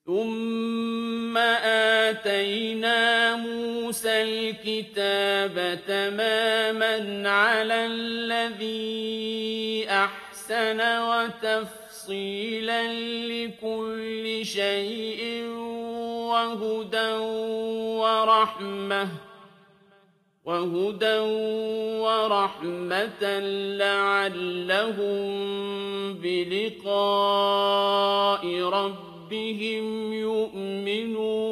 ثُمَّ آتَيْنَا مُوسَى الْكِتَابَ تَمَامًا عَلَى الَّذِي أَحْسَنَ وَتَفْصِيلًا لِّكُلِّ شَيْءٍ وَهُدًى وَرَحْمَةً لَّعَلَّهُم بِلِقَاءِ رَبِّهِمْ يُؤْمِنُونَ